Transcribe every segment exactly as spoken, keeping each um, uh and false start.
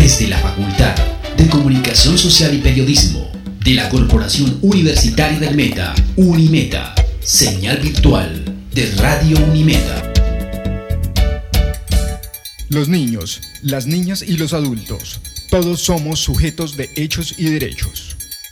Desde la Facultad de Comunicación Social y Periodismo de la Corporación Universitaria del Meta, Unimeta, señal virtual de Radio Unimeta. Los niños, las niñas y los adultos, todos somos sujetos de hechos y derechos.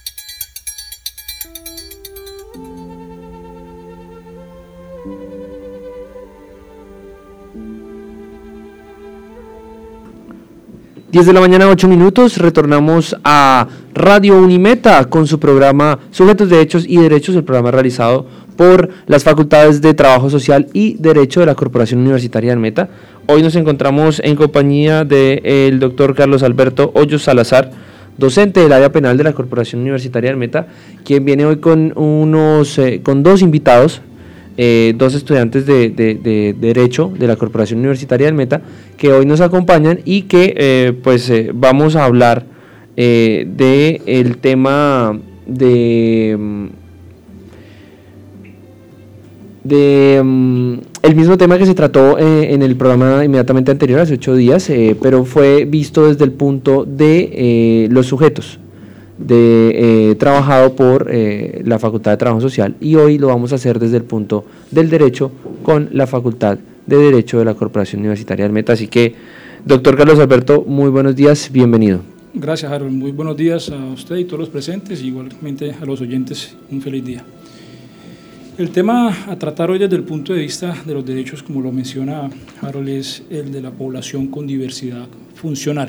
diez de la mañana, ocho minutos, retornamos a Radio Unimeta con su programa Sujetos de Hechos y Derechos, el programa realizado por las Facultades de Trabajo Social y Derecho de la Corporación Universitaria del Meta. Hoy nos encontramos en compañía del doctor Carlos Alberto Hoyos Salazar, docente del área penal de la Corporación Universitaria del Meta, quien viene hoy con, unos, eh, con dos invitados, Eh, dos estudiantes de, de, de Derecho de la Corporación Universitaria del Meta, que hoy nos acompañan y que eh, pues eh, vamos a hablar eh, de el tema de de um, el mismo tema que se trató eh, en el programa inmediatamente anterior, hace ocho días, eh, pero fue visto desde el punto de eh, los sujetos de eh, trabajado por eh, la Facultad de Trabajo Social, y hoy lo vamos a hacer desde el punto del derecho con la Facultad de Derecho de la Corporación Universitaria del Meta. Así que, doctor Carlos Alberto, muy buenos días, bienvenido. Gracias, Harold, muy buenos días a usted y todos los presentes, y igualmente a los oyentes, un feliz día. El tema a tratar hoy desde el punto de vista de los derechos, como lo menciona Harold, es el de la población con diversidad funcional.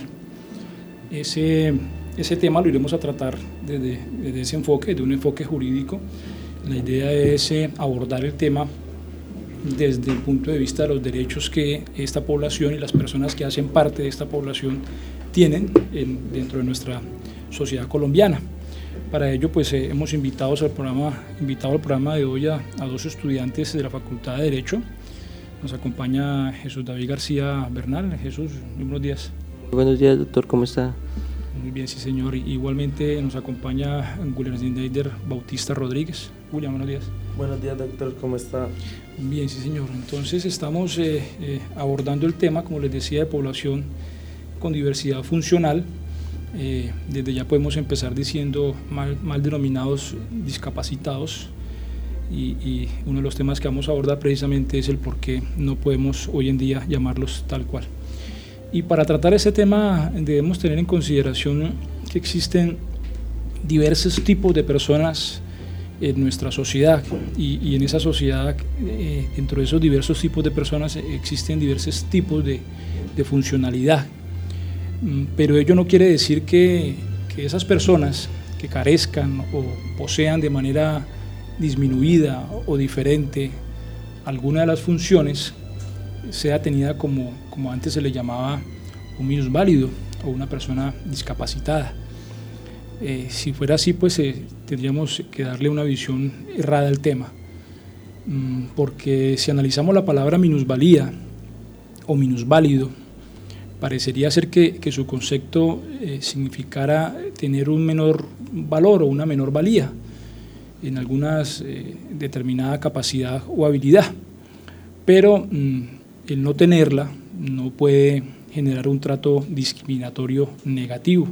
Ese Ese tema lo iremos a tratar desde, desde ese enfoque, desde un enfoque jurídico. La idea es eh, abordar el tema desde el punto de vista de los derechos que esta población y las personas que hacen parte de esta población tienen en, dentro de nuestra sociedad colombiana. Para ello, pues eh, hemos invitado al programa, invitado al programa de hoy a, a dos estudiantes de la Facultad de Derecho. Nos acompaña Jesús David García Bernal. Jesús, muy buenos días. Muy buenos días, doctor, ¿cómo está? Muy bien, sí señor. Igualmente nos acompaña William Snyder Bautista Rodríguez. William, buenos días. Buenos días, doctor, ¿cómo está? Bien, sí señor. Entonces estamos eh, eh, abordando el tema, como les decía, de población con diversidad funcional. Eh, desde ya podemos empezar diciendo mal, mal denominados discapacitados, y, y uno de los temas que vamos a abordar precisamente es el por qué no podemos hoy en día llamarlos tal cual. Y para tratar ese tema debemos tener en consideración que existen diversos tipos de personas en nuestra sociedad, y, y en esa sociedad, eh, dentro de esos diversos tipos de personas, existen diversos tipos de, de funcionalidad. Pero ello no quiere decir que, que esas personas que carezcan o posean de manera disminuida o diferente alguna de las funciones sea tenida como, como antes se le llamaba un minusválido o una persona discapacitada. Eh, si fuera así, pues eh, tendríamos que darle una visión errada al tema, mm, porque si analizamos la palabra minusvalía o minusválido, parecería ser que, que su concepto eh, significara tener un menor valor o una menor valía en alguna eh, determinada capacidad o habilidad, pero mm, el no tenerla no puede generar un trato discriminatorio negativo.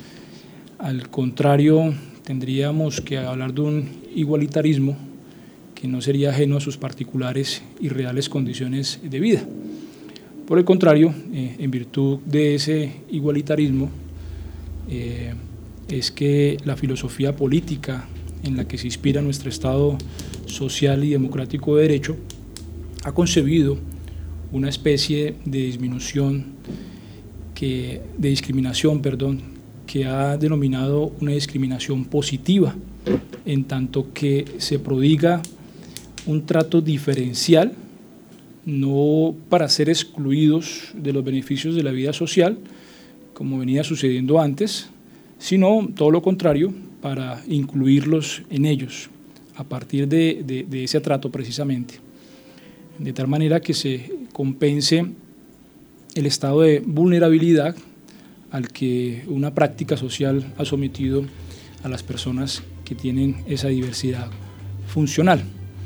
Al contrario, tendríamos que hablar de un igualitarismo que no sería ajeno a sus particulares y reales condiciones de vida. Por el contrario, eh, en virtud de ese igualitarismo, eh, es que la filosofía política en la que se inspira nuestro Estado social y democrático de derecho ha concebido una especie de disminución, que, de discriminación, perdón, que ha denominado una discriminación positiva, en tanto que se prodiga un trato diferencial, no para ser excluidos de los beneficios de la vida social, como venía sucediendo antes, sino todo lo contrario, para incluirlos en ellos, a partir de, de, de ese trato precisamente, de tal manera que se compense el estado de vulnerabilidad al que una práctica social ha sometido a las personas que tienen esa diversidad funcional.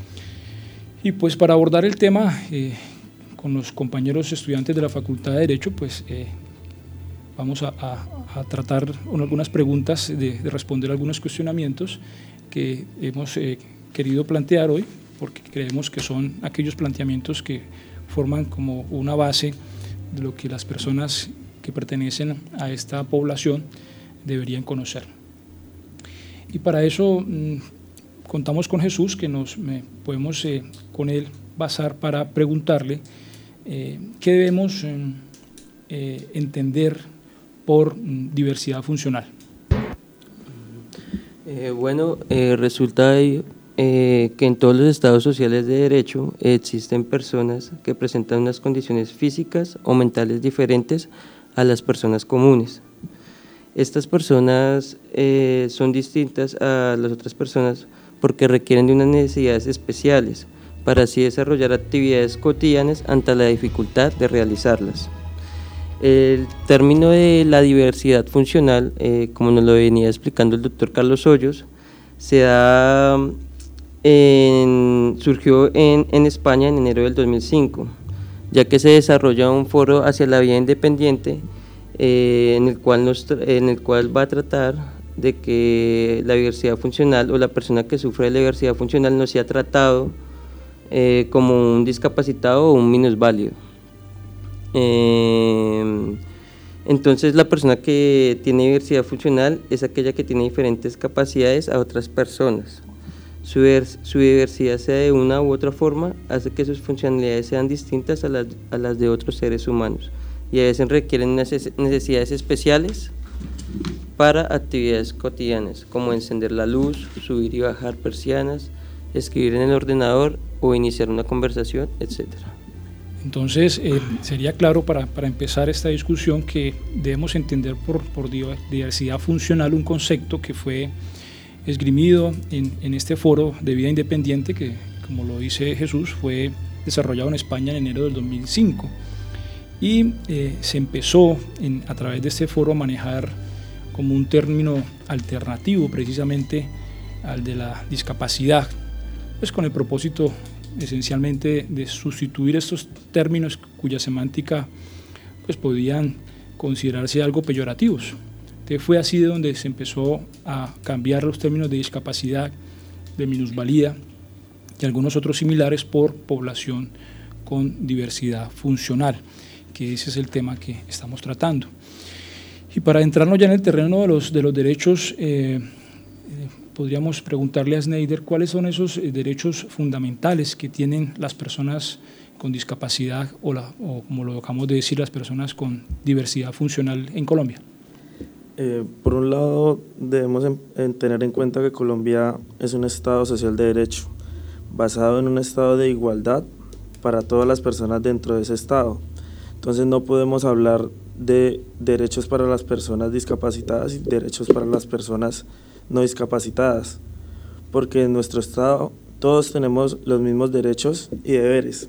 Y pues para abordar el tema eh, con los compañeros estudiantes de la Facultad de Derecho, pues eh, vamos a, a, a tratar algunas preguntas, de, de responder algunos cuestionamientos que hemos eh, querido plantear hoy, porque creemos que son aquellos planteamientos que forman como una base de lo que las personas que pertenecen a esta población deberían conocer. Y para eso mmm, contamos con Jesús, que nos me, podemos eh, con él basar para preguntarle eh, qué debemos eh, eh, entender por mm, diversidad funcional. Eh, bueno, eh, resulta eh, que en todos los estados sociales de derecho eh, existen personas que presentan unas condiciones físicas o mentales diferentes a las personas comunes. Estas personas eh, son distintas a las otras personas porque requieren de unas necesidades especiales para así desarrollar actividades cotidianas ante la dificultad de realizarlas. El término de la diversidad funcional, eh, como nos lo venía explicando el doctor Carlos Hoyos, se da en, surgió en, en España en enero del dos mil cinco, ya que se desarrolla un foro hacia la vida independiente eh, en, el cual nos, en el cual va a tratar de que la diversidad funcional o la persona que sufre de la diversidad funcional no sea tratado eh, como un discapacitado o un minusválido. Eh, entonces la persona que tiene diversidad funcional es aquella que tiene diferentes capacidades a otras personas. Su, su diversidad, sea de una u otra forma, hace que sus funcionalidades sean distintas a las, a las de otros seres humanos y a veces requieren necesidades especiales para actividades cotidianas como encender la luz, subir y bajar persianas, escribir en el ordenador o iniciar una conversación, etcétera. Entonces, eh, sería claro para, para empezar esta discusión que debemos entender por, por diversidad funcional un concepto que fue esgrimido en, en este foro de vida independiente que, como lo dice Jesús, fue desarrollado en España en enero del dos mil cinco y eh, se empezó en, a través de este foro a manejar como un término alternativo precisamente al de la discapacidad, pues con el propósito esencialmente de sustituir estos términos cuya semántica pues podían considerarse algo peyorativos. Entonces fue así de donde se empezó a cambiar los términos de discapacidad, de minusvalía y algunos otros similares por población con diversidad funcional, que ese es el tema que estamos tratando. Y para entrarnos ya en el terreno de los, de los derechos, eh, eh, podríamos preguntarle a Snyder cuáles son esos derechos fundamentales que tienen las personas con discapacidad o, la, o como lo acabamos de decir, las personas con diversidad funcional en Colombia. Eh, por un lado, debemos en, en tener en cuenta que Colombia es un Estado social de derecho, basado en un estado de igualdad para todas las personas dentro de ese Estado. Entonces no podemos hablar de derechos para las personas discapacitadas y derechos para las personas no discapacitadas, porque en nuestro Estado todos tenemos los mismos derechos y deberes.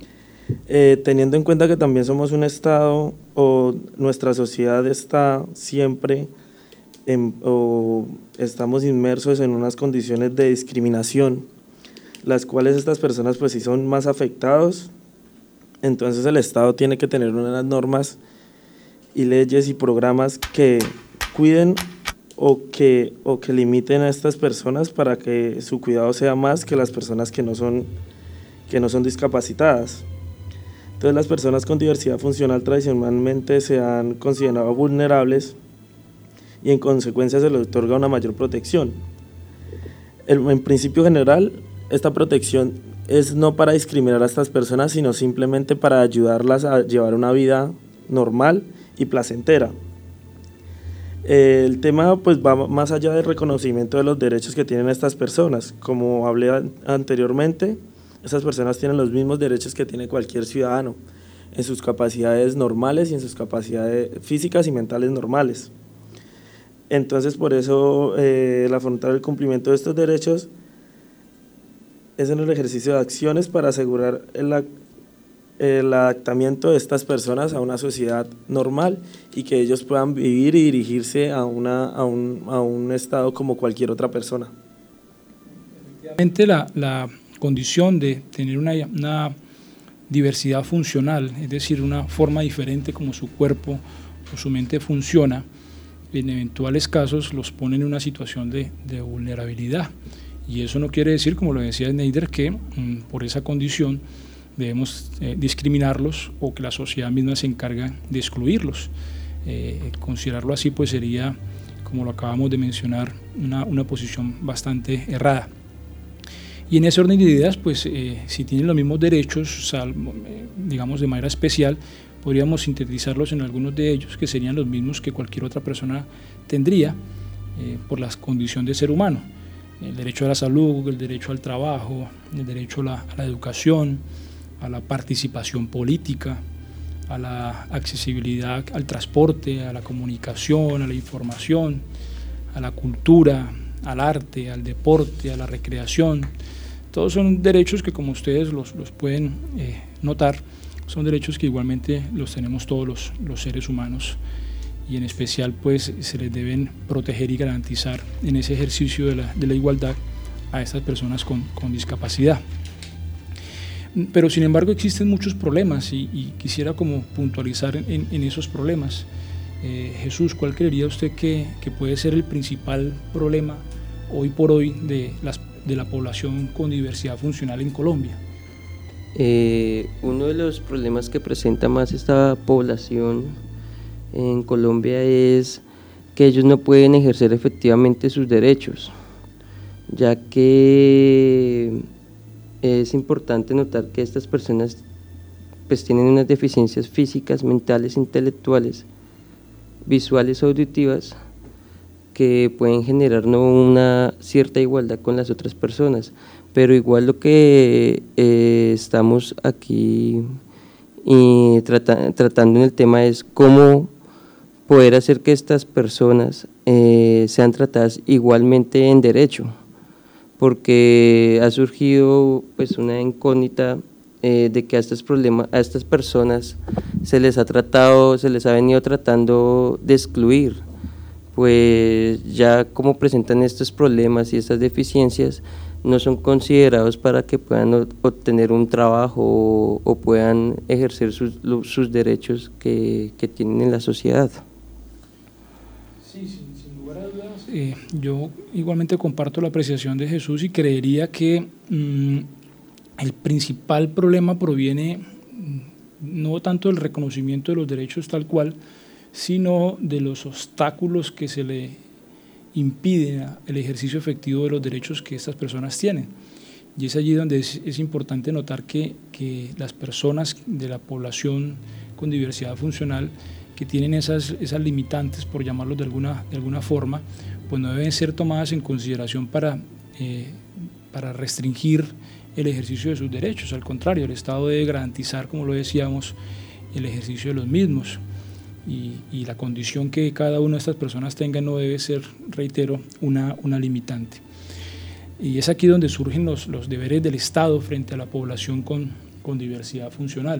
Eh, teniendo en cuenta que también somos un Estado o nuestra sociedad está siempre en, o estamos inmersos en unas condiciones de discriminación, las cuales estas personas pues sí son más afectados, entonces el Estado tiene que tener unas normas y leyes y programas que cuiden o que, o que limiten a estas personas para que su cuidado sea más que las personas que no son, que no son discapacitadas. Entonces las personas con diversidad funcional tradicionalmente se han considerado vulnerables y en consecuencia se les otorga una mayor protección. El, en principio general, esta protección es no para discriminar a estas personas, sino simplemente para ayudarlas a llevar una vida normal y placentera. El tema pues va más allá del reconocimiento de los derechos que tienen estas personas. Como hablé anteriormente, estas personas tienen los mismos derechos que tiene cualquier ciudadano en sus capacidades normales y en sus capacidades físicas y mentales normales. Entonces por eso eh, el afrontar el cumplimiento de estos derechos es en el ejercicio de acciones para asegurar el, el adaptamiento de estas personas a una sociedad normal y que ellos puedan vivir y dirigirse a, una, a, un, a un estado como cualquier otra persona. Efectivamente, la, la condición de tener una, una diversidad funcional, es decir, una forma diferente como su cuerpo o su mente funciona, en eventuales casos los pone en una situación de, de vulnerabilidad. Y eso no quiere decir, como lo decía Sneider, que mmm, por esa condición debemos eh, discriminarlos o que la sociedad misma se encarga de excluirlos. Eh, considerarlo así pues sería, como lo acabamos de mencionar, una, una posición bastante errada. Y en ese orden de ideas, pues eh, si tienen los mismos derechos, salvo, eh, digamos de manera especial, podríamos sintetizarlos en algunos de ellos, que serían los mismos que cualquier otra persona tendría eh, por la condición de ser humano. El derecho a la salud, el derecho al trabajo, el derecho a la, a la educación, a la participación política, a la accesibilidad al transporte, a la comunicación, a la información, a la cultura, al arte, al deporte, a la recreación. Todos son derechos que, como ustedes los, los pueden eh, notar, son derechos que igualmente los tenemos todos los, los seres humanos, y en especial pues se les deben proteger y garantizar en ese ejercicio de la, de la igualdad a estas personas con, con discapacidad. Pero sin embargo existen muchos problemas y, y quisiera como puntualizar en, en esos problemas. Eh, Jesús, ¿cuál creería usted que, que puede ser el principal problema hoy por hoy de, las, de la población con diversidad funcional en Colombia? Eh, uno de los problemas que presenta más esta población en Colombia es que ellos no pueden ejercer efectivamente sus derechos, ya que es importante notar que estas personas pues tienen unas deficiencias físicas, mentales, intelectuales, visuales o auditivas que pueden generar no una cierta igualdad con las otras personas, pero igual lo que eh, estamos aquí y trata, tratando en el tema es cómo poder hacer que estas personas eh, sean tratadas igualmente en derecho, porque ha surgido pues una incógnita eh, de que a estos problemas, a estas personas se les ha tratado, se les ha venido tratando de excluir, pues ya como presentan estos problemas y estas deficiencias, no son considerados para que puedan obtener un trabajo o, o puedan ejercer sus, sus derechos que, que tienen en la sociedad. Sí, sí, sin lugar a dudas. Eh, yo igualmente comparto la apreciación de Jesús y creería que mmm, el principal problema proviene no tanto del reconocimiento de los derechos tal cual, sino de los obstáculos que se le impiden el ejercicio efectivo de los derechos que estas personas tienen. Y es allí donde es, es importante notar que, que las personas de la población con diversidad funcional que tienen esas, esas limitantes, por llamarlos de alguna, de alguna forma, pues no deben ser tomadas en consideración para, eh, para restringir el ejercicio de sus derechos. Al contrario, el Estado debe garantizar, como lo decíamos, el ejercicio de los mismos. Y, y la condición que cada una de estas personas tenga no debe ser, reitero, una, una limitante. Y es aquí donde surgen los, los deberes del Estado frente a la población con, con diversidad funcional.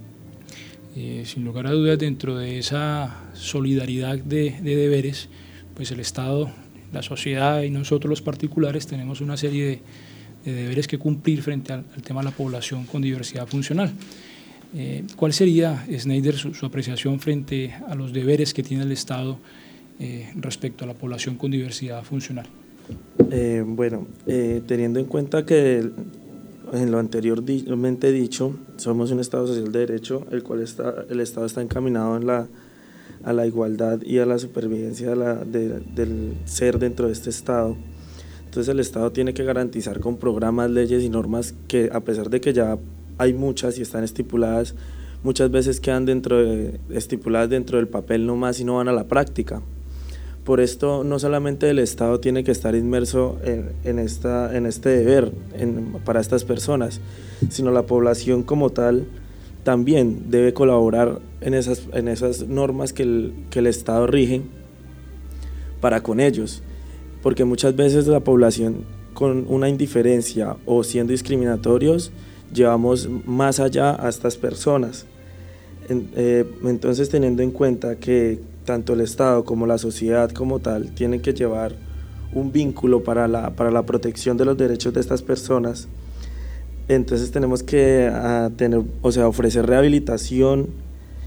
Eh, sin lugar a dudas, dentro de esa solidaridad de, de deberes, pues el Estado, la sociedad y nosotros los particulares tenemos una serie de, de deberes que cumplir frente al, al tema de la población con diversidad funcional. Eh, ¿Cuál sería, Sneider, su, su apreciación frente a los deberes que tiene el Estado eh, respecto a la población con diversidad funcional? Eh, bueno, eh, teniendo en cuenta que en lo anteriormente dicho, somos un Estado social de derecho, el cual está, el Estado está encaminado en la, a la igualdad y a la supervivencia de la, de, del ser dentro de este Estado. Entonces el Estado tiene que garantizar con programas, leyes y normas que, a pesar de que ya hay muchas y están estipuladas, muchas veces quedan dentro de, estipuladas dentro del papel nomás y no van a la práctica. Por esto no solamente el Estado tiene que estar inmerso en, en, esta, en este deber en, para estas personas, sino la población como tal también debe colaborar en esas, en esas normas que el, que el Estado rige para con ellos, porque muchas veces la población con una indiferencia o siendo discriminatorios llevamos más allá a estas personas. Entonces, teniendo en cuenta que tanto el Estado como la sociedad como tal tienen que llevar un vínculo para la, para la protección de los derechos de estas personas, entonces tenemos que uh, tener, o sea, ofrecer rehabilitación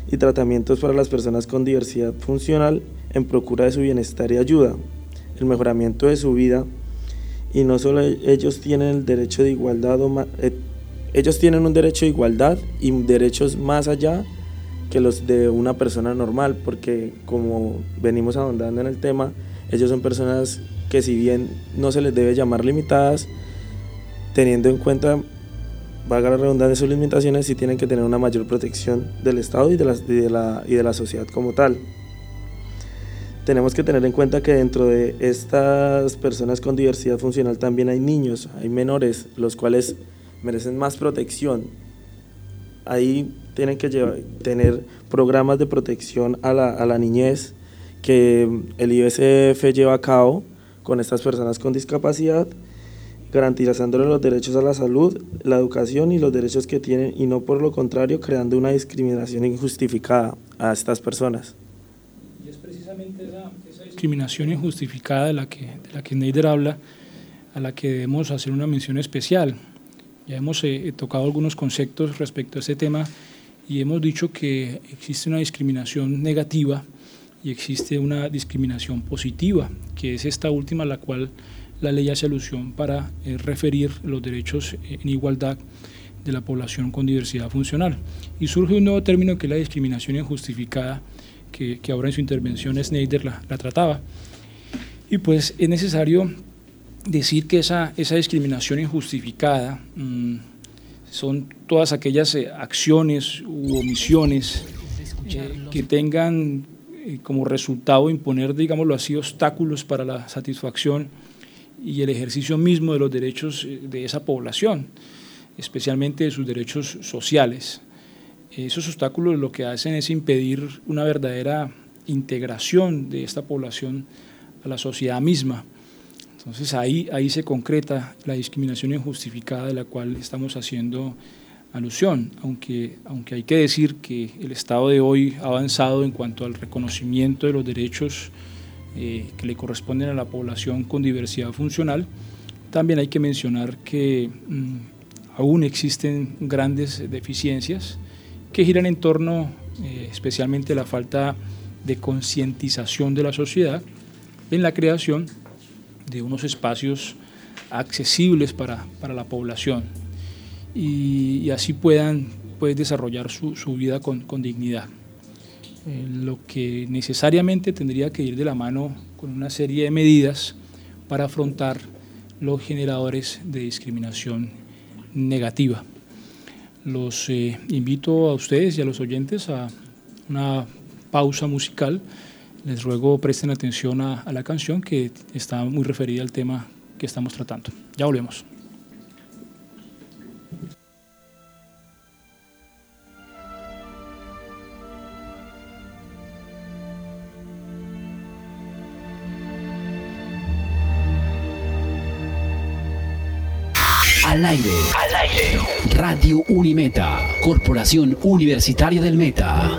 y tratamientos para las personas con diversidad funcional en procura de su bienestar y ayuda, el mejoramiento de su vida. Y no solo ellos tienen el derecho de igualdad, o ma- eh, ellos tienen un derecho de igualdad y derechos más allá que los de una persona normal, porque como venimos ahondando en el tema, ellos son personas que, si bien no se les debe llamar limitadas, teniendo en cuenta, valga la redundancia, sus limitaciones, sí tienen que tener una mayor protección del Estado y de la, y de la, y de la sociedad como tal. Tenemos que tener en cuenta que dentro de estas personas con diversidad funcional también hay niños, hay menores, los cuales merecen más protección. Ahí tienen que llevar, tener programas de protección a la, a la niñez que el I B C F lleva a cabo con estas personas con discapacidad, garantizándole los derechos a la salud, la educación y los derechos que tienen, y no por lo contrario creando una discriminación injustificada a estas personas. Y es precisamente esa, esa discriminación injustificada de la que, de la que Neider habla, a la que debemos hacer una mención especial. Ya hemos eh, tocado algunos conceptos respecto a este tema y hemos dicho que existe una discriminación negativa y existe una discriminación positiva, que es esta última a la cual la ley hace alusión para eh, referir los derechos en igualdad de la población con diversidad funcional. Y surge un nuevo término que es la discriminación injustificada, que, que ahora en su intervención Neider la, la trataba. Y pues es necesario decir que esa, esa discriminación injustificada mmm, son todas aquellas eh, acciones u omisiones eh, que tengan eh, como resultado imponer, digámoslo así, obstáculos para la satisfacción y el ejercicio mismo de los derechos de esa población, especialmente de sus derechos sociales. Esos obstáculos lo que hacen es impedir una verdadera integración de esta población a la sociedad misma. Entonces ahí, ahí se concreta la discriminación injustificada de la cual estamos haciendo alusión, aunque, aunque hay que decir que el Estado de hoy ha avanzado en cuanto al reconocimiento de los derechos eh, que le corresponden a la población con diversidad funcional. También hay que mencionar que mmm, aún existen grandes deficiencias que giran en torno eh, especialmente a la falta de concientización de la sociedad en la creación de unos espacios accesibles para, para la población y, y así puedan pues, desarrollar su, su vida con, con dignidad. Eh, lo que necesariamente tendría que ir de la mano con una serie de medidas para afrontar los generadores de discriminación negativa. Los eh, invito a ustedes y a los oyentes a una pausa musical. Les ruego presten atención a, a la canción que está muy referida al tema que estamos tratando. Ya volvemos. Al aire, al aire. Radio Unimeta, Corporación Universitaria del Meta.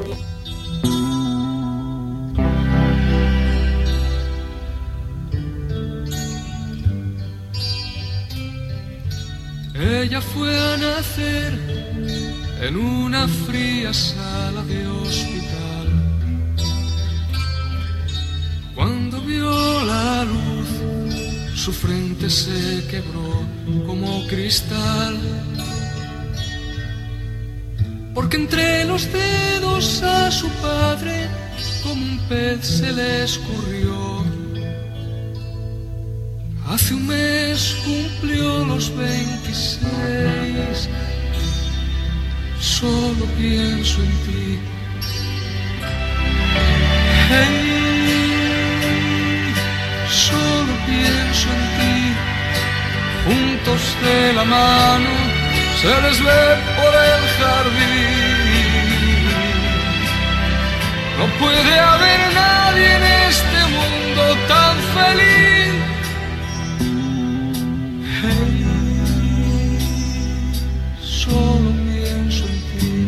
Ella fue a nacer en una fría sala de hospital. Cuando vio la luz, su frente se quebró como cristal, porque entre los dedos a su padre como un pez se le escurrió. Hace un mes cumplió los veintiséis, solo pienso en ti. Hey, solo pienso en ti. Juntos de la mano se les ve por el jardín. No puede haber nadie en este mundo tan feliz. Hey, solo pienso en ti.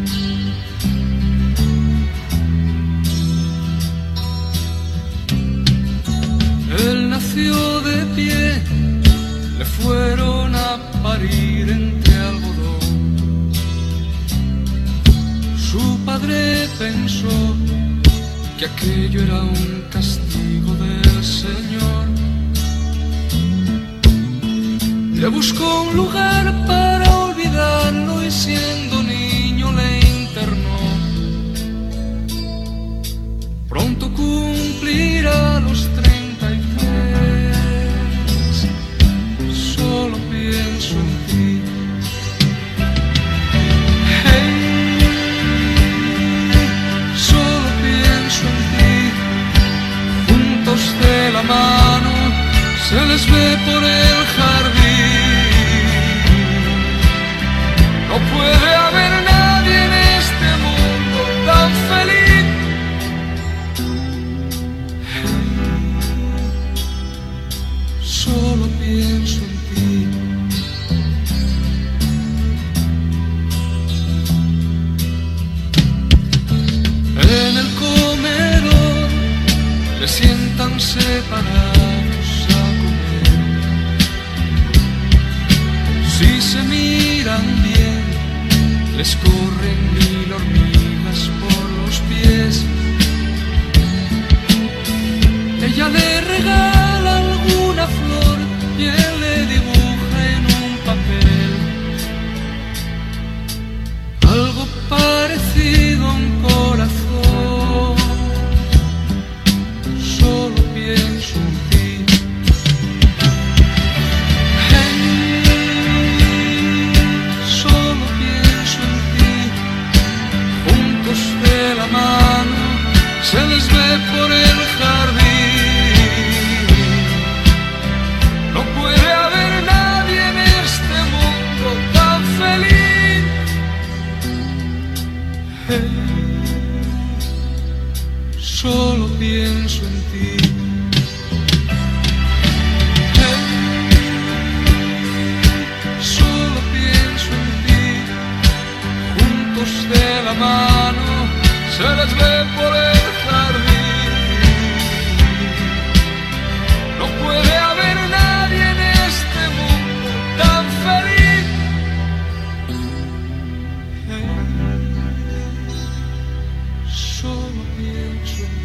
Él nació de pie, le fueron a parir entre algodón. Su padre madre pensó que aquello era un castigo del Señor. Le buscó un lugar para olvidarlo y siendo niño le internó. Pronto cumplirá los treinta y tres. Solo pienso en ti. Hey, solo pienso en ti. Juntos de la mano se les ve por el jardín. No puede haber nadie en este mundo tan feliz. Solo pienso en ti. En el comedor le sientan separados a comer. Si se miran bien, les corren mil hormigas por los pies. Ella le regala alguna flor y él le dibuja en un papel algo parecido a un corazón. Solo pienso en ti. Hey, solo pienso en ti. Juntos de la mano se les ve por el jardín. No puede haber nadie en este mundo tan feliz. Hey, solo pienso en ti. Hey, solo pienso en ti. Juntos de la mano se les ve por el jardín. No puede haber nadie en este mundo tan feliz. Hey, solo pienso en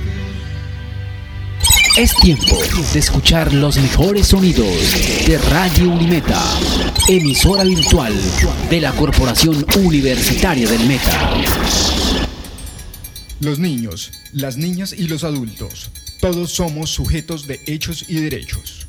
ti. Es tiempo de escuchar los mejores sonidos de Radio Unimeta, emisora virtual de la Corporación Universitaria del Meta. Los niños, las niñas y los adultos, todos somos sujetos de hechos y derechos.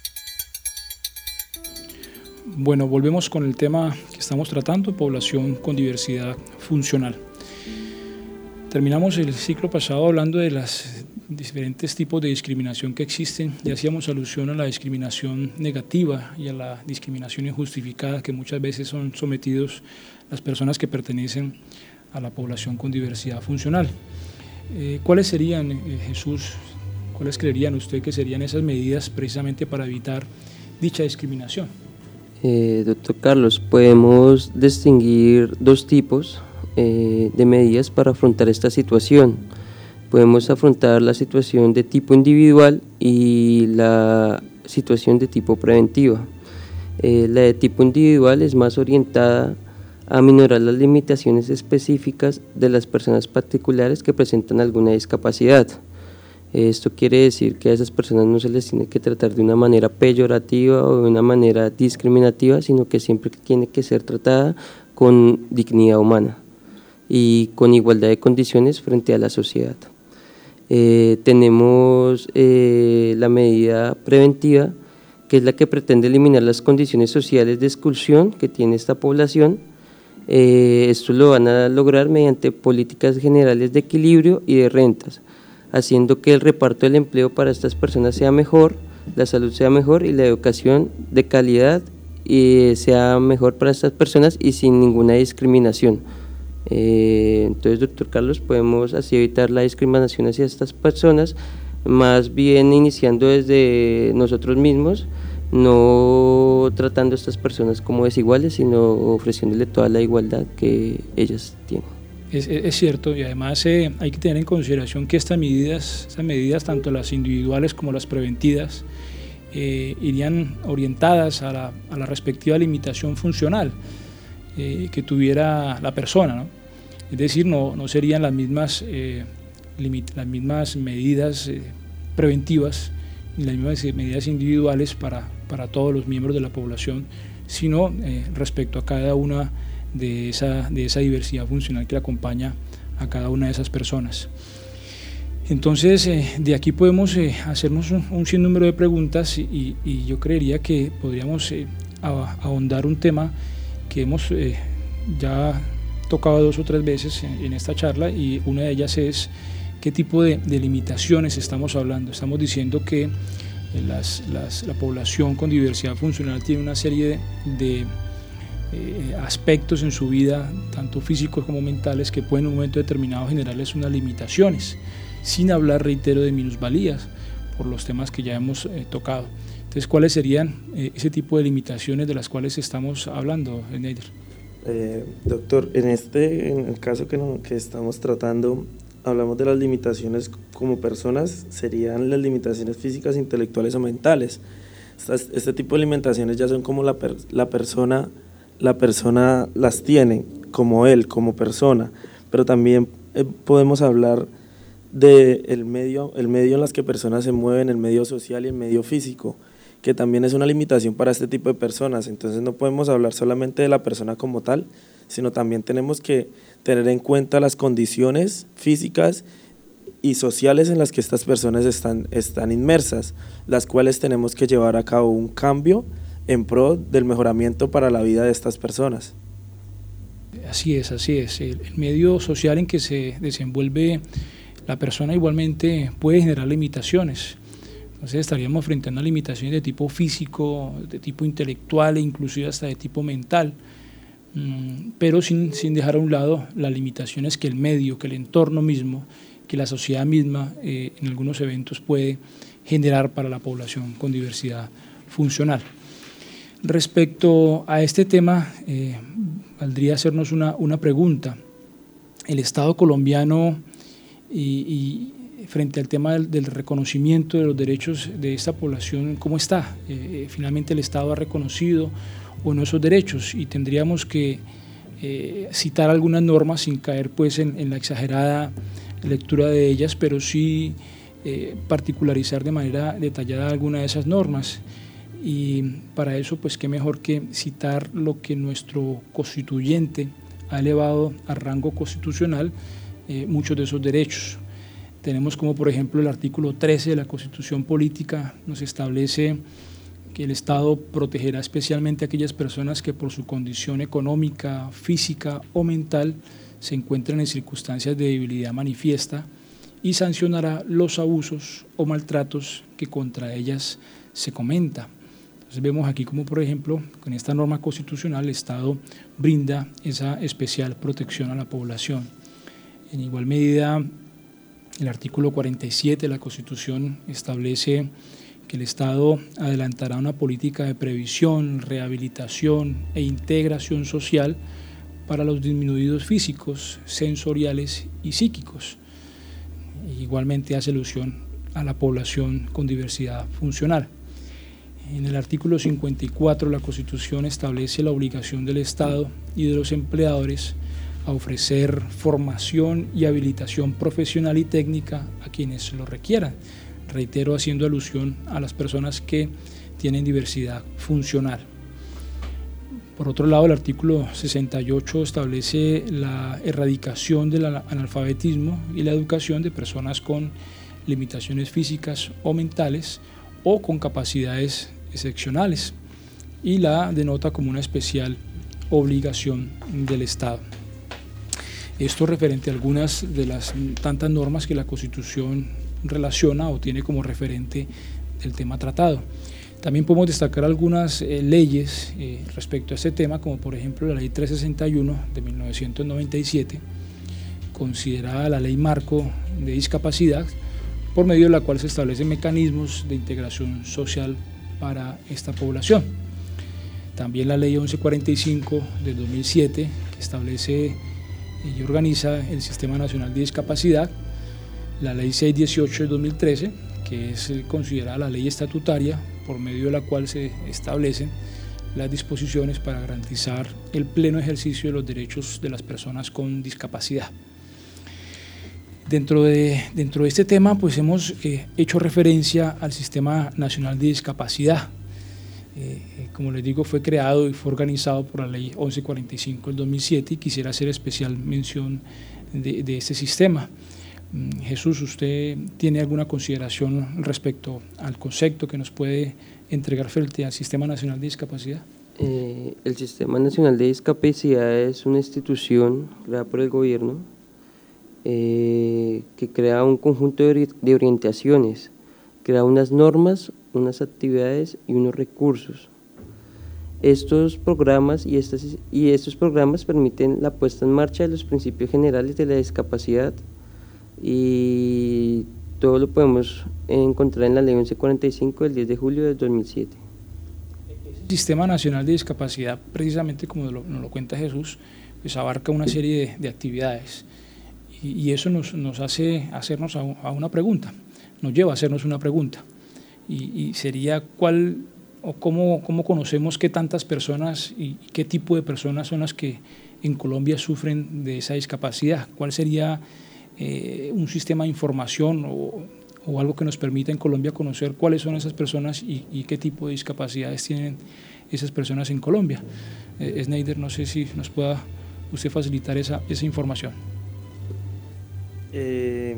Bueno, volvemos con el tema que estamos tratando, población con diversidad funcional. Terminamos el ciclo pasado hablando de los diferentes tipos de discriminación que existen y hacíamos alusión a la discriminación negativa y a la discriminación injustificada que muchas veces son sometidos las personas que pertenecen a la población con diversidad funcional. Eh, ¿Cuáles serían, eh, Jesús, cuáles creerían usted que serían esas medidas precisamente para evitar dicha discriminación? Eh, doctor Carlos, podemos distinguir dos tipos eh, de medidas para afrontar esta situación. Podemos afrontar la situación de tipo individual y la situación de tipo preventiva. Eh, la de tipo individual es más orientada a minorar las limitaciones específicas de las personas particulares que presentan alguna discapacidad. Esto quiere decir que a esas personas no se les tiene que tratar de una manera peyorativa o de una manera discriminativa, sino que siempre tiene que ser tratada con dignidad humana y con igualdad de condiciones frente a la sociedad. Eh, tenemos eh, la medida preventiva, que es la que pretende eliminar las condiciones sociales de exclusión que tiene esta población. Eh, esto lo van a lograr mediante políticas generales de equilibrio y de rentas, haciendo que el reparto del empleo para estas personas sea mejor, la salud sea mejor y la educación de calidad y sea mejor para estas personas y sin ninguna discriminación. Eh, entonces, doctor Carlos, podemos así evitar la discriminación hacia estas personas, más bien iniciando desde nosotros mismos, no tratando a estas personas como desiguales, sino ofreciéndole toda la igualdad que ellas tienen. Es, es cierto, y además eh, hay que tener en consideración que estas medidas, estas medidas tanto las individuales como las preventivas, eh, irían orientadas a la, a la respectiva limitación funcional eh, que tuviera la persona, ¿no? Es decir, no, no serían las mismas, eh, limit, las mismas medidas eh, preventivas ni las mismas medidas individuales para, para todos los miembros de la población, sino eh, respecto a cada una de esa, de esa diversidad funcional que acompaña a cada una de esas personas. Entonces, eh, de aquí podemos eh, hacernos un, un sinnúmero de preguntas y, y yo creería que podríamos eh, ahondar un tema que hemos eh, ya tocado dos o tres veces en, en esta charla, y una de ellas es qué tipo de, de limitaciones estamos hablando. Estamos diciendo que eh, las, las, la población con diversidad funcional tiene una serie de, de eh, aspectos en su vida, tanto físicos como mentales, que pueden en un momento determinado generarles unas limitaciones, sin hablar, reitero, de minusvalías por los temas que ya hemos eh, tocado. Entonces, ¿cuáles serían eh, ese tipo de limitaciones de las cuales estamos hablando, Neider? Eh, doctor, en este en el caso que, no, que estamos tratando, hablamos de las limitaciones como personas, serían las limitaciones físicas, intelectuales o mentales. Estas, este tipo de limitaciones ya son como la, per, la persona, la persona las tiene, como él, como persona, pero también eh, podemos hablar de el medio, el medio en las que personas se mueven, el medio social y el medio físico, que también es una limitación para este tipo de personas. Entonces no podemos hablar solamente de la persona como tal, sino también tenemos que tener en cuenta las condiciones físicas y sociales en las que estas personas están, están inmersas, las cuales tenemos que llevar a cabo un cambio en pro del mejoramiento para la vida de estas personas. Así es, así es. El, el medio social en que se desenvuelve la persona igualmente puede generar limitaciones. Entonces estaríamos frente a unas limitaciones de tipo físico, de tipo intelectual e inclusive hasta de tipo mental, pero sin, sin dejar a un lado las limitaciones que el medio, que el entorno mismo, que la sociedad misma eh, en algunos eventos puede generar para la población con diversidad funcional. Respecto a este tema, eh, valdría hacernos una, una pregunta. El Estado colombiano y, y frente al tema del, del reconocimiento de los derechos de esta población, ¿cómo está? Eh, finalmente el Estado ha reconocido o no esos derechos, y tendríamos que eh, citar algunas normas sin caer pues en, en la exagerada lectura de ellas, pero sí eh, particularizar de manera detallada alguna de esas normas. Y para eso pues qué mejor que citar lo que nuestro constituyente ha elevado a rango constitucional, eh, muchos de esos derechos. Tenemos como por ejemplo el artículo trece de la Constitución Política, nos establece que el Estado protegerá especialmente a aquellas personas que por su condición económica, física o mental se encuentran en circunstancias de debilidad manifiesta, y sancionará los abusos o maltratos que contra ellas se cometa. Entonces vemos aquí como por ejemplo con esta norma constitucional el Estado brinda esa especial protección a la población. En igual medida, el artículo cuarenta y siete de la Constitución establece que el Estado adelantará una política de previsión, rehabilitación e integración social para los disminuidos físicos, sensoriales y psíquicos. Igualmente hace alusión a la población con diversidad funcional. En el artículo cincuenta y cuatro de la Constitución establece la obligación del Estado y de los empleadores a ofrecer formación y habilitación profesional y técnica a quienes lo requieran. Reitero, haciendo alusión a las personas que tienen diversidad funcional. Por otro lado, el artículo sesenta y ocho establece la erradicación del analfabetismo y la educación de personas con limitaciones físicas o mentales o con capacidades excepcionales, y la denota como una especial obligación del Estado. Esto referente a algunas de las tantas normas que la Constitución relaciona o tiene como referente el tema tratado. También podemos destacar algunas eh, leyes eh, respecto a este tema, como por ejemplo la Ley trescientos sesenta y uno de mil novecientos noventa y siete, considerada la Ley Marco de Discapacidad, por medio de la cual se establecen mecanismos de integración social para esta población. También la Ley once cuarenta y cinco de dos mil siete, que establece y organiza el Sistema Nacional de Discapacidad, la Ley seiscientos dieciocho de dos mil trece, que es considerada la ley estatutaria por medio de la cual se establecen las disposiciones para garantizar el pleno ejercicio de los derechos de las personas con discapacidad. Dentro de, dentro de este tema, pues hemos eh, hecho referencia al Sistema Nacional de Discapacidad. Eh, como les digo, fue creado y fue organizado por la Ley once cuarenta y cinco del dos mil siete y quisiera hacer especial mención de, de este sistema. Jesús, ¿usted tiene alguna consideración respecto al concepto que nos puede entregar frente al Sistema Nacional de Discapacidad? Eh, el Sistema Nacional de Discapacidad es una institución creada por el gobierno eh, que crea un conjunto de, de orientaciones, crea unas normas, unas actividades y unos recursos. Estos programas y, estas, y estos programas permiten la puesta en marcha de los principios generales de la discapacidad, y todo lo podemos encontrar en la Ley once cuarenta y cinco del diez de julio del dos mil siete. El Sistema Nacional de Discapacidad, precisamente como lo, nos lo cuenta Jesús, pues abarca una serie de, de actividades y, y eso nos, nos hace hacernos a, a una pregunta, nos lleva a hacernos una pregunta y, y sería cuál o cómo, cómo conocemos qué tantas personas y qué tipo de personas son las que en Colombia sufren de esa discapacidad, cuál sería Eh, un sistema de información o, o algo que nos permita en Colombia conocer cuáles son esas personas y, y qué tipo de discapacidades tienen esas personas en Colombia. Eh, Sneider, no sé si nos pueda usted facilitar esa, esa información. Eh,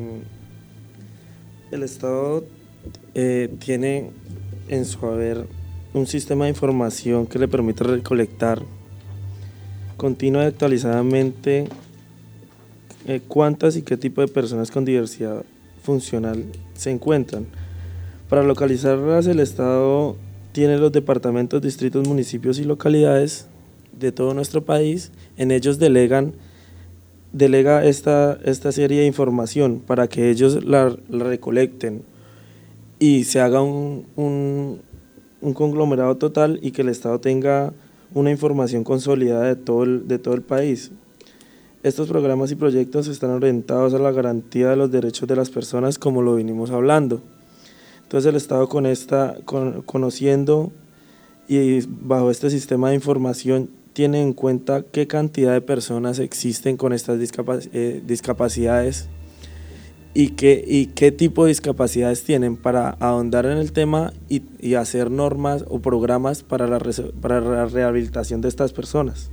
el Estado eh, tiene en su haber un sistema de información que le permite recolectar continua y actualizadamente Eh, cuántas y qué tipo de personas con diversidad funcional se encuentran. Para localizarlas, el Estado tiene los departamentos, distritos, municipios y localidades de todo nuestro país. En ellos delegan, delega esta, esta serie de información para que ellos la, la recolecten y se haga un, un, un conglomerado total y que el Estado tenga una información consolidada de todo el, de todo el país. Estos programas y proyectos están orientados a la garantía de los derechos de las personas, como lo vinimos hablando. Entonces el Estado con esta, con, conociendo y bajo este sistema de información tiene en cuenta qué cantidad de personas existen con estas discapac eh, discapacidades y qué, y qué tipo de discapacidades tienen para ahondar en el tema y, y hacer normas o programas para la, para la rehabilitación de estas personas.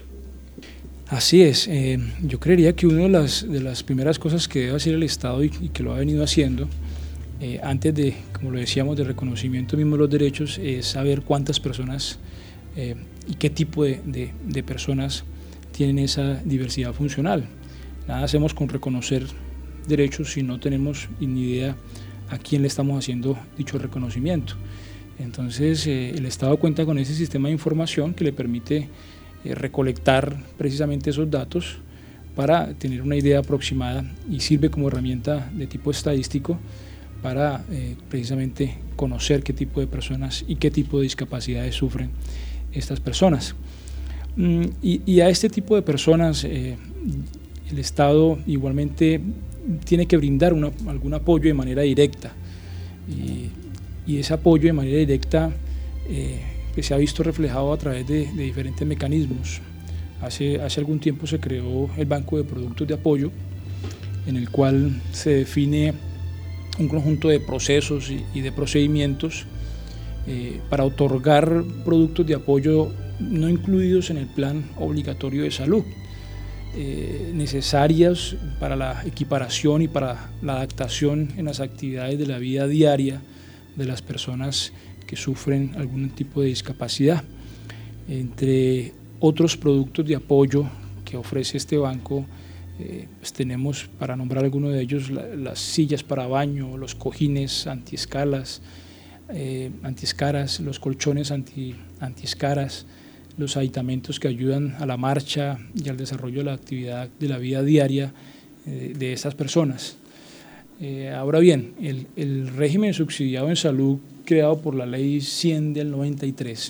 Así es, eh, yo creería que una de las, de las primeras cosas que debe hacer el Estado y, y que lo ha venido haciendo, eh, antes de, como lo decíamos, de reconocimiento mismo de los derechos, es saber cuántas personas eh, y qué tipo de, de, de personas tienen esa diversidad funcional. Nada hacemos con reconocer derechos si no tenemos ni idea a quién le estamos haciendo dicho reconocimiento. Entonces, eh, el Estado cuenta con ese sistema de información que le permite recolectar precisamente esos datos para tener una idea aproximada y sirve como herramienta de tipo estadístico para eh, precisamente conocer qué tipo de personas y qué tipo de discapacidades sufren estas personas. Mm, y, y a este tipo de personas eh, el Estado igualmente tiene que brindar una, algún apoyo de manera directa y, y ese apoyo de manera directa eh, que se ha visto reflejado a través de, de diferentes mecanismos. Hace, hace algún tiempo se creó el Banco de Productos de Apoyo, en el cual se define un conjunto de procesos y, y de procedimientos eh, para otorgar productos de apoyo no incluidos en el plan obligatorio de salud, eh, necesarias para la equiparación y para la adaptación en las actividades de la vida diaria de las personas que sufren algún tipo de discapacidad. Entre otros productos de apoyo que ofrece este banco, eh, pues tenemos, para nombrar algunos de ellos, la, las sillas para baño, los cojines antiescalas, eh, antiescaras, los colchones anti, antiescaras, los aditamentos que ayudan a la marcha y al desarrollo de la actividad de la vida diaria eh, de estas personas. Eh, ahora bien, el, el régimen subsidiado en salud creado por la Ley cien del noventa y tres,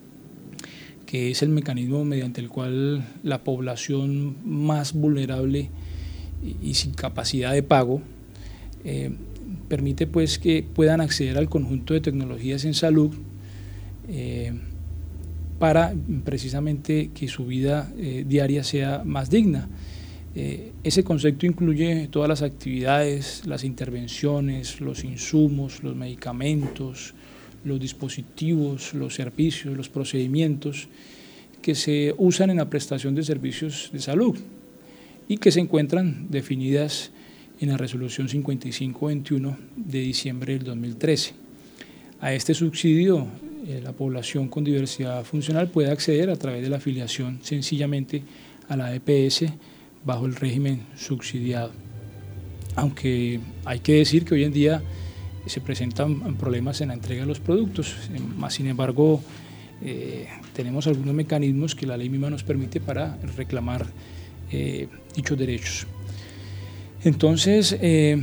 que es el mecanismo mediante el cual la población más vulnerable y, y sin capacidad de pago eh, permite pues que puedan acceder al conjunto de tecnologías en salud, eh, para precisamente que su vida eh, diaria sea más digna. Eh, ese concepto incluye todas las actividades, las intervenciones, los insumos, los medicamentos, los dispositivos, los servicios, los procedimientos que se usan en la prestación de servicios de salud y que se encuentran definidas en la resolución cincuenta y cinco veintiuno de diciembre del dos mil trece. A este subsidio eh, la población con diversidad funcional puede acceder a través de la afiliación sencillamente a la E P S bajo el régimen subsidiado. Aunque hay que decir que hoy en día se presentan problemas en la entrega de los productos, más sin embargo eh, tenemos algunos mecanismos que la ley misma nos permite para reclamar eh, dichos derechos. Entonces, eh,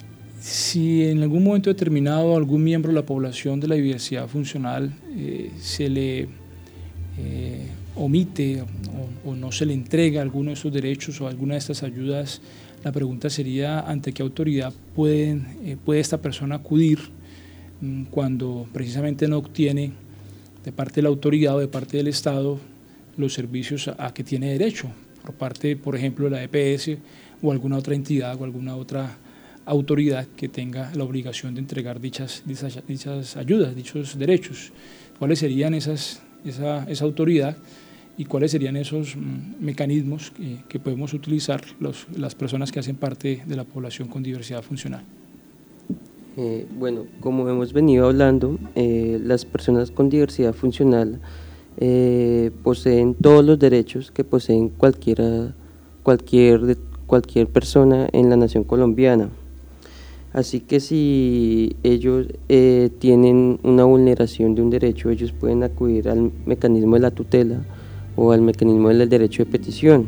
si en algún momento determinado algún miembro de la población de la diversidad funcional eh, se le eh, omite o, o no se le entrega alguno de estos derechos o alguna de estas ayudas, la pregunta sería ante qué autoridad pueden, eh, puede esta persona acudir mmm, cuando precisamente no obtiene de parte de la autoridad o de parte del Estado los servicios a, a que tiene derecho, por parte, por ejemplo, de la E P S o alguna otra entidad o alguna otra autoridad que tenga la obligación de entregar dichas, dichas, dichas ayudas, dichos derechos. ¿Cuáles serían esas, esa, esa autoridad y cuáles serían esos mm, mecanismos que, que podemos utilizar los, las personas que hacen parte de la población con diversidad funcional? Eh, bueno, como hemos venido hablando, eh, las personas con diversidad funcional eh, poseen todos los derechos que poseen cualquiera, cualquier, cualquier persona en la nación colombiana. Así que si ellos eh, tienen una vulneración de un derecho, ellos pueden acudir al mecanismo de la tutela o al mecanismo del derecho de petición.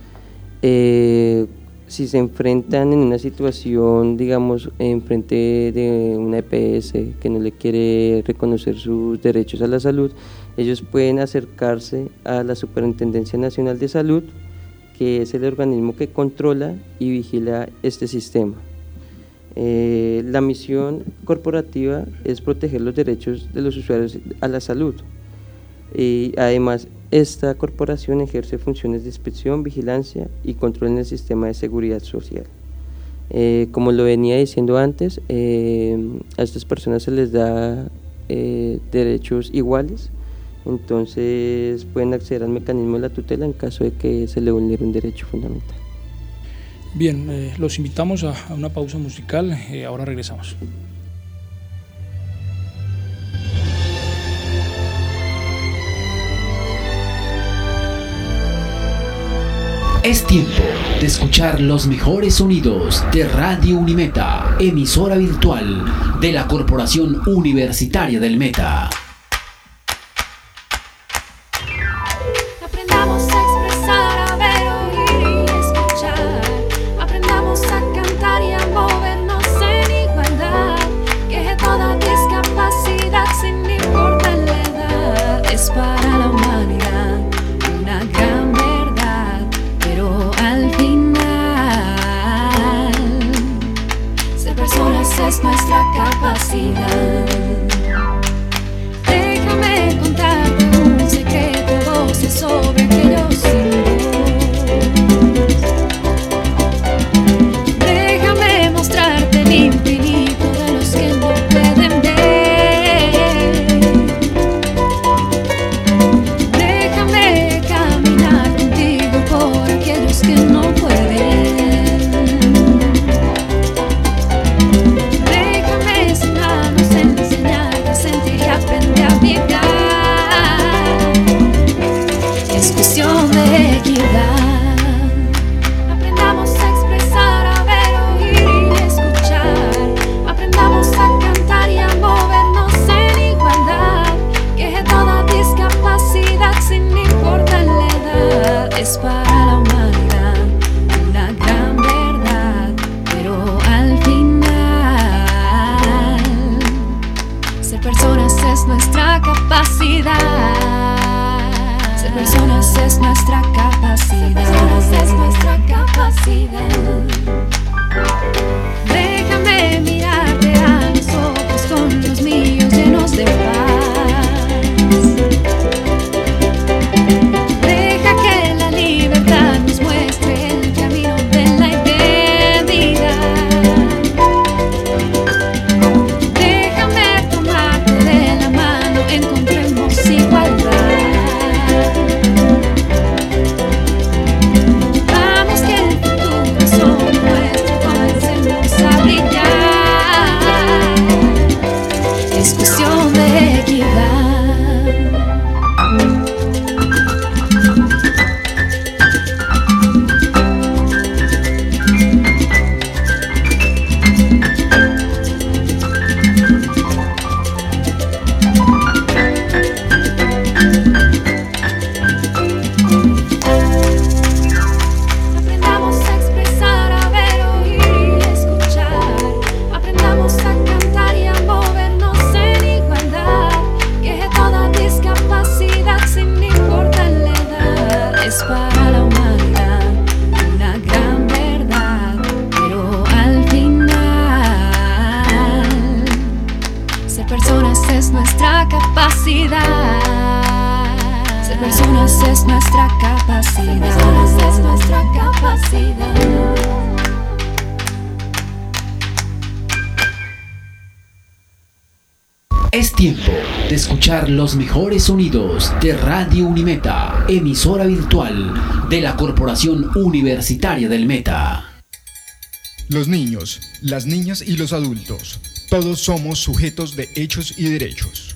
Eh, si se enfrentan en una situación, digamos, en frente de una E P S que no le quiere reconocer sus derechos a la salud, ellos pueden acercarse a la Superintendencia Nacional de Salud, que es el organismo que controla y vigila este sistema. Eh, la misión corporativa es proteger los derechos de los usuarios a la salud. Y además, esta corporación ejerce funciones de inspección, vigilancia y control en el sistema de seguridad social. Eh, como lo venía diciendo antes, eh, a estas personas se les da eh, derechos iguales, entonces pueden acceder al mecanismo de la tutela en caso de que se le vulnere un derecho fundamental. Bien, eh, los invitamos a, a una pausa musical, eh, ahora regresamos. Es tiempo de escuchar los mejores sonidos de Radio Unimeta, emisora virtual de la Corporación Universitaria del Meta. Aprendamos a expresar, a ver, oír y escuchar. Aprendamos a cantar y a movernos en igualdad. Que toda discapacidad, sin importar la edad, es para la humanidad una gran verdad. Pero al final, ser personas es nuestra capacidad. Déjame contarte un secreto, voces sobre aquellos símbolos. Déjame mostrarte el infinito de los que no pueden ver. Déjame caminar contigo por aquellos que no pueden. Déjame sin manos enseñarte a sentir y aprender a vibrar. Es cuestión de equidad. Aprendamos a expresar, a ver, oír y escuchar. Aprendamos a cantar y a movernos en igualdad. Que toda discapacidad, sin importar la edad, es para la humanidad una gran verdad. Pero al final, ser personas es nuestra capacidad. Ser personas es nuestra capacidad. Ser personas es nuestra capacidad. Déjame mirarte a los ojos con los míos llenos de paz. es nuestra capacidad. Ser personas es nuestra capacidad. Ser personas es nuestra capacidad. Es tiempo de escuchar los mejores sonidos de Radio Unimeta, emisora virtual de la Corporación Universitaria del Meta. Los niños, las niñas y los adultos, todos somos sujetos de hechos y derechos.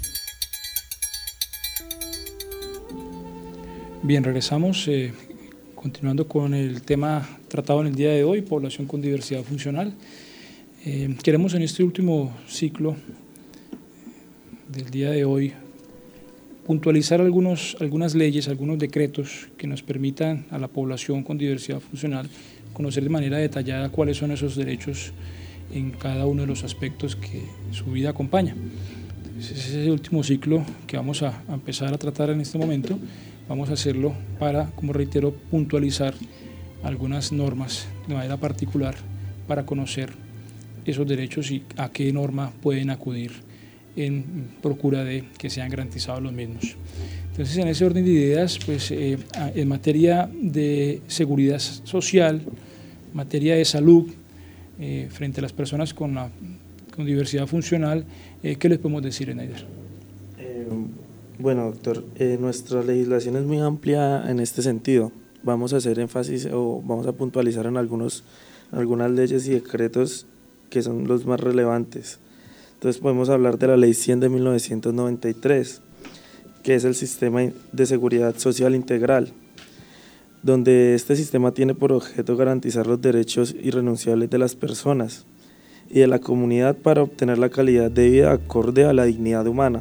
Bien, regresamos eh, continuando con el tema tratado en el día de hoy, población con diversidad funcional. Eh, queremos en este último ciclo del día de hoy puntualizar algunos, algunas leyes, algunos decretos que nos permitan a la población con diversidad funcional conocer de manera detallada cuáles son esos derechos en cada uno de los aspectos que su vida acompaña. Entonces, ese es el último ciclo que vamos a, a empezar a tratar en este momento. Vamos a hacerlo para, como reitero, puntualizar algunas normas de manera particular para conocer esos derechos y a qué norma pueden acudir en procura de que sean garantizados los mismos. Entonces, en ese orden de ideas, pues eh, en materia de seguridad social, materia de salud, eh, frente a las personas con, la, con diversidad funcional, eh, ¿qué les podemos decir, Eneider? Eh, bueno, doctor, eh, nuestra legislación es muy amplia en este sentido. Vamos a hacer énfasis o vamos a puntualizar en algunos, algunas leyes y decretos que son los más relevantes. Entonces podemos hablar de la Ley cien de mil novecientos noventa y tres, que es el Sistema de Seguridad Social Integral, donde este sistema tiene por objeto garantizar los derechos irrenunciables de las personas y de la comunidad para obtener la calidad de vida acorde a la dignidad humana.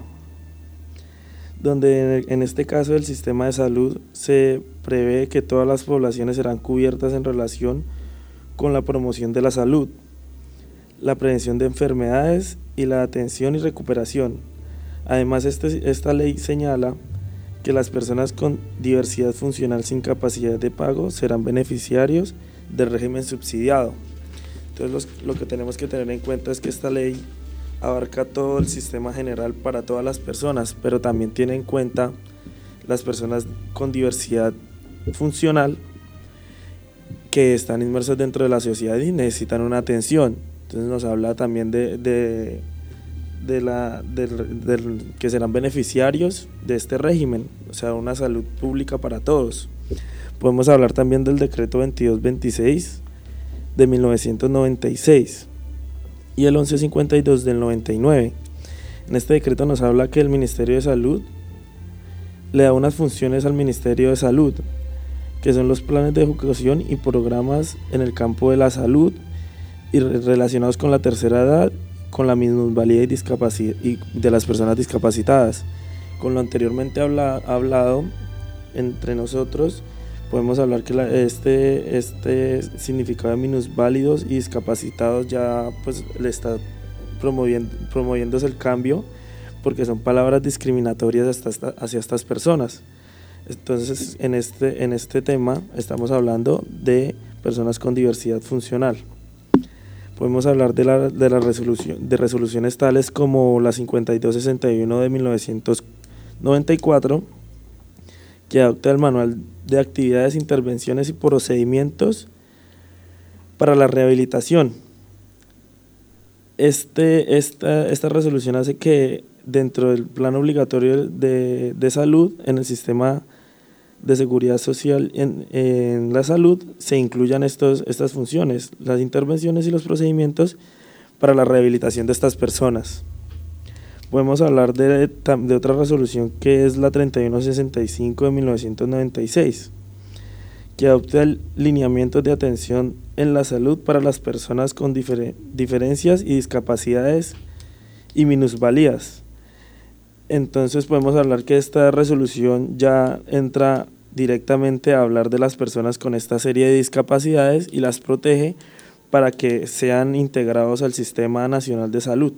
Donde en este caso el sistema de salud se prevé que todas las poblaciones serán cubiertas en relación con la promoción de la salud, la prevención de enfermedades y la atención y recuperación. Además, este, esta ley señala que las personas con diversidad funcional sin capacidad de pago serán beneficiarios del régimen subsidiado. Entonces, los, lo que tenemos que tener en cuenta es que esta ley abarca todo el sistema general para todas las personas, pero también tiene en cuenta las personas con diversidad funcional que están inmersas dentro de la sociedad y necesitan una atención. Entonces nos habla también de, de, de, la, de, de que serán beneficiarios de este régimen, o sea, una salud pública para todos. Podemos hablar también del decreto veintidós veintiséis de mil novecientos noventa y seis y el once cincuenta y dos del noventa y nueve. En este decreto nos habla que el Ministerio de Salud le da unas funciones al Ministerio de Salud, que son los planes de educación y programas en el campo de la salud y relacionados con la tercera edad, con la minusvalía y discapacidad y de las personas discapacitadas. Con lo anteriormente habla, hablado entre nosotros, podemos hablar que la, este, este significado de minusválidos y discapacitados ya pues le está promoviendo, promoviéndose el cambio, porque son palabras discriminatorias hasta, hasta, hacia estas personas. Entonces, en este, en este tema estamos hablando de personas con diversidad funcional. Podemos hablar de, la, de, la resolución, de resoluciones tales como la cincuenta y dos sesenta y uno de mil novecientos noventa y cuatro, que adopta el Manual de Actividades, Intervenciones y Procedimientos para la Rehabilitación. Este, esta, esta resolución hace que dentro del plan obligatorio de, de salud en el sistema de seguridad social en, en la salud se incluyan estos, estas funciones, las intervenciones y los procedimientos para la rehabilitación de estas personas. Podemos hablar de, de otra resolución que es la treinta y uno sesenta y cinco de mil novecientos noventa y seis, que adopta el lineamiento de atención en la salud para las personas con difer, diferencias y discapacidades y minusvalías. Entonces podemos hablar que esta resolución ya entra directamente a hablar de las personas con esta serie de discapacidades y las protege para que sean integrados al Sistema Nacional de Salud.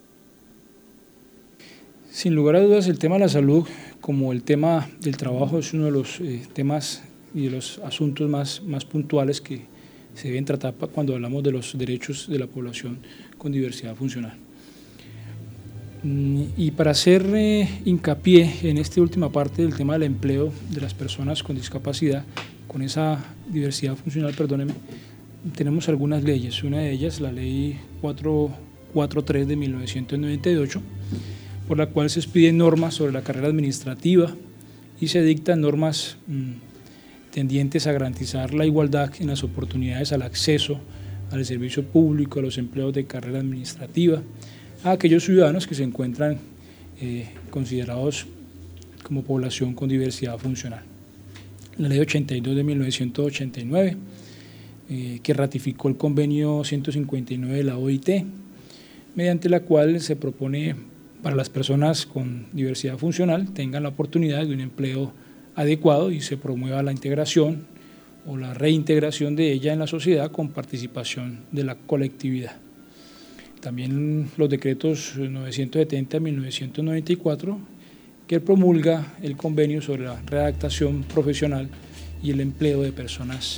Sin lugar a dudas, el tema de la salud, como el tema del trabajo, es uno de los eh, temas y de los asuntos más, más puntuales que se deben tratar cuando hablamos de los derechos de la población con diversidad funcional. Y para hacer eh, hincapié en esta última parte del tema del empleo de las personas con discapacidad, con esa diversidad funcional, perdónenme, tenemos algunas leyes. Una de ellas, la ley cuatrocientos cuarenta y tres de mil novecientos noventa y ocho, por la cual se expiden normas sobre la carrera administrativa y se dictan normas mmm, tendientes a garantizar la igualdad en las oportunidades al acceso al servicio público, a los empleos de carrera administrativa, a aquellos ciudadanos que se encuentran eh, considerados como población con diversidad funcional. La ley ochenta y dos de mil novecientos ochenta y nueve, eh, que ratificó el convenio ciento cincuenta y nueve de la O I T, mediante la cual se propone para las personas con diversidad funcional tengan la oportunidad de un empleo adecuado y se promueva la integración o la reintegración de ella en la sociedad con participación de la colectividad. También los decretos novecientos setenta de mil novecientos noventa y cuatro, que promulga el convenio sobre la redactación profesional y el empleo de personas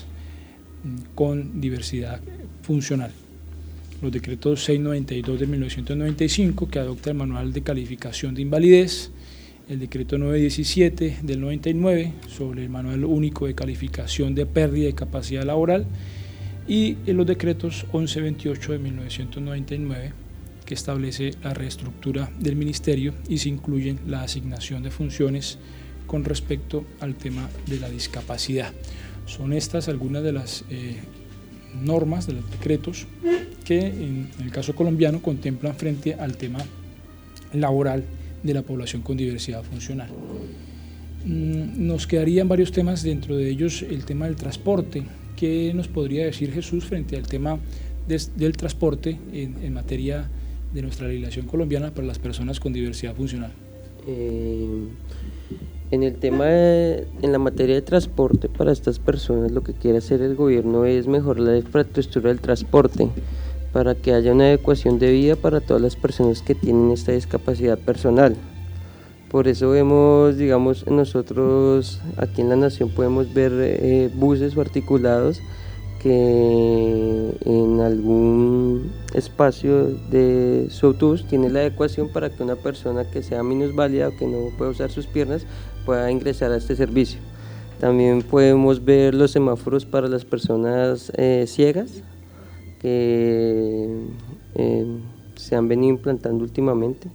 con diversidad funcional. Los decretos seiscientos noventa y dos de mil novecientos noventa y cinco, que adopta el manual de calificación de invalidez, el decreto novecientos diecisiete del noventa y nueve sobre el manual único de calificación de pérdida de capacidad laboral, y en los decretos once veintiocho de mil novecientos noventa y nueve, que establece la reestructura del ministerio y se incluyen la asignación de funciones con respecto al tema de la discapacidad. Son estas algunas de las eh, normas, de los decretos que en el caso colombiano contemplan frente al tema laboral de la población con diversidad funcional. Nos quedarían varios temas, dentro de ellos el tema del transporte. ¿Qué nos podría decir Jesús frente al tema de, del transporte en, en materia de nuestra legislación colombiana para las personas con diversidad funcional? Eh, en el tema, de, en la materia de transporte para estas personas, lo que quiere hacer el gobierno es mejorar la infraestructura del transporte para que haya una adecuación de vida para todas las personas que tienen esta discapacidad personal. Por eso vemos, digamos, nosotros aquí en la Nación podemos ver eh, buses o articulados que en algún espacio de su autobús tiene la adecuación para que una persona que sea minusválida o que no pueda usar sus piernas pueda ingresar a este servicio. También podemos ver los semáforos para las personas eh, ciegas que eh, se han venido implantando últimamente.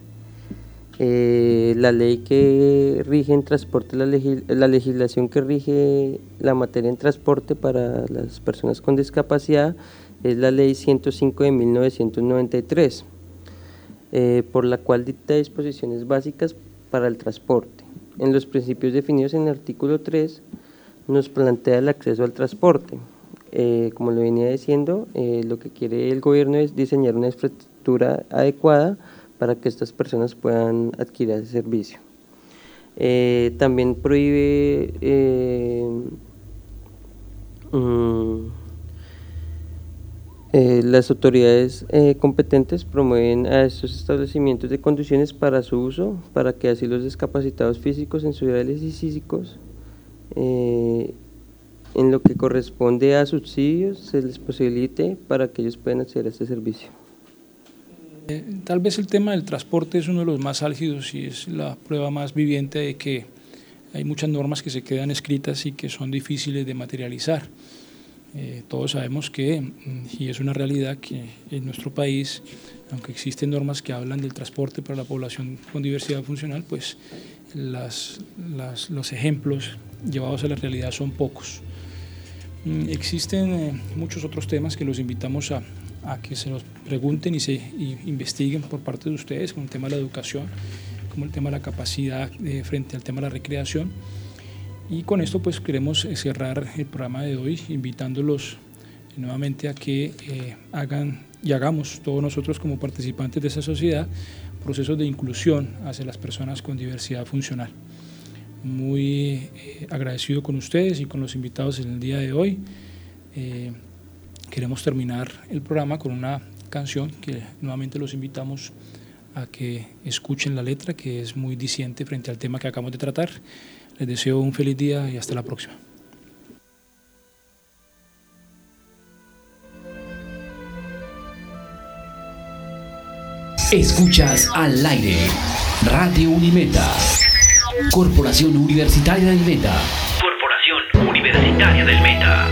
Eh, la ley que rige en transporte, la, legis la legislación que rige la materia en transporte para las personas con discapacidad es la ley ciento cinco de mil novecientos noventa y tres, eh, por la cual dicta disposiciones básicas para el transporte. En los principios definidos en el artículo tres nos plantea el acceso al transporte. Eh, como lo venía diciendo, eh, lo que quiere el gobierno es diseñar una infraestructura adecuada para que estas personas puedan adquirir ese servicio. Eh, también prohíbe eh, um, eh, las autoridades eh, competentes promueven a estos establecimientos de condiciones para su uso, para que así los discapacitados físicos, sensoriales y físicos, eh, en lo que corresponde a subsidios, se les posibilite para que ellos puedan acceder a este servicio. Eh, tal vez el tema del transporte es uno de los más álgidos y es la prueba más viviente de que hay muchas normas que se quedan escritas y que son difíciles de materializar. Eh, todos sabemos que, y es una realidad, que en nuestro país, aunque existen normas que hablan del transporte para la población con diversidad funcional, pues las, las, los ejemplos llevados a la realidad son pocos. Mm, existen eh, muchos otros temas que los invitamos a a que se nos pregunten y se y investiguen por parte de ustedes, como el tema de la educación, como el tema de la capacidad eh, frente al tema de la recreación. Y con esto pues queremos cerrar el programa de hoy invitándolos nuevamente a que eh, hagan y hagamos todos nosotros como participantes de esa sociedad procesos de inclusión hacia las personas con diversidad funcional. Muy eh, agradecido con ustedes y con los invitados en el día de hoy. Eh, Queremos terminar el programa con una canción que nuevamente los invitamos a que escuchen la letra, que es muy diciente frente al tema que acabamos de tratar. Les deseo un feliz día y hasta la próxima. Escuchas al aire Radio Unimeta. Corporación Universitaria del Meta. Corporación Universitaria del Meta.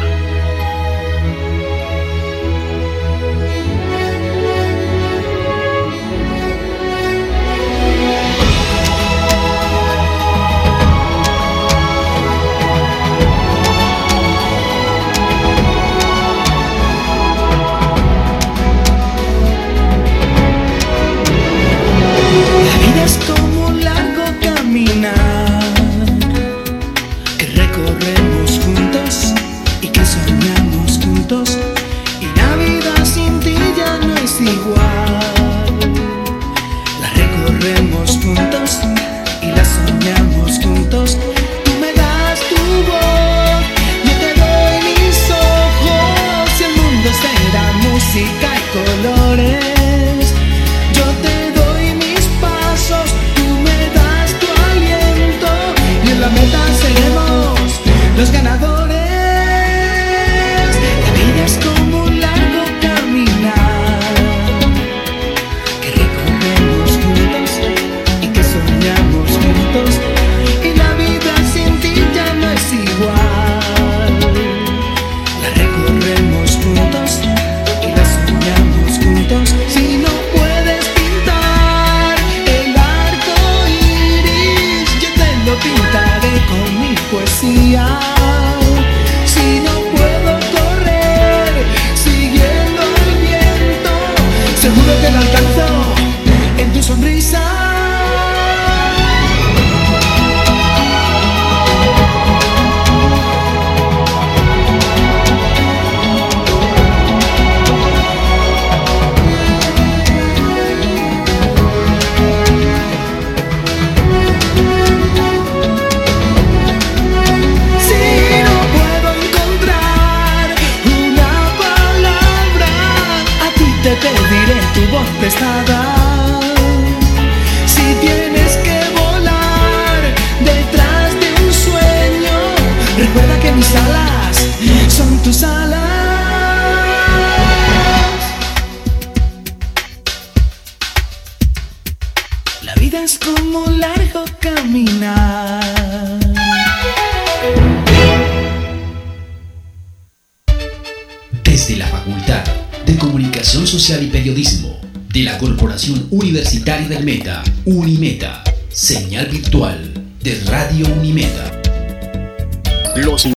Desde la Facultad de Comunicación Social y Periodismo de la Corporación Universitaria del Meta, Unimeta, señal virtual de Radio Unimeta. Los